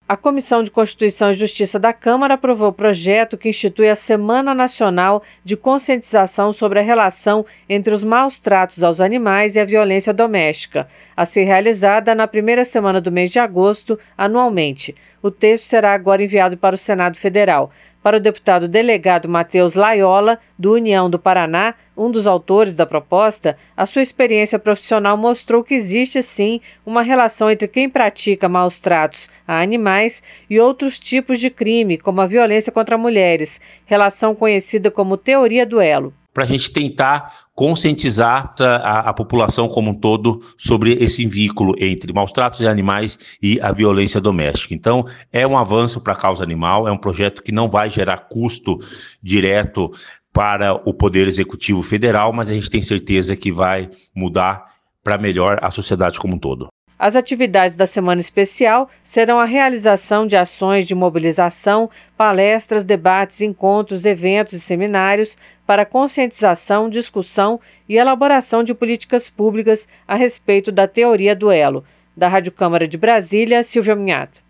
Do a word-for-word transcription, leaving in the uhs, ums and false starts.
A Comissão de Constituição e Justiça da Câmara aprovou o projeto que institui a Semana Nacional de Conscientização sobre a relação entre os maus tratos aos animais e a violência doméstica, a ser realizada na primeira semana do mês de agosto, anualmente. O texto será agora enviado para o Senado Federal. Para o deputado delegado Matheus Laiola, do União do Paraná, um dos autores da proposta, a sua experiência profissional mostrou que existe, sim, uma relação entre quem pratica maus tratos a animais e outros tipos de crime, como a violência contra mulheres, relação conhecida como teoria do elo. Para a gente tentar conscientizar a, a população como um todo sobre esse vínculo entre maus tratos de animais e a violência doméstica. Então, é um avanço para a causa animal, é um projeto que não vai gerar custo direto para o Poder Executivo Federal, mas a gente tem certeza que vai mudar para melhor a sociedade como um todo. As atividades da Semana Especial serão a realização de ações de mobilização, palestras, debates, encontros, eventos e seminários para conscientização, discussão e elaboração de políticas públicas a respeito da teoria do elo. Da Rádio Câmara de Brasília, Silvia Minhato.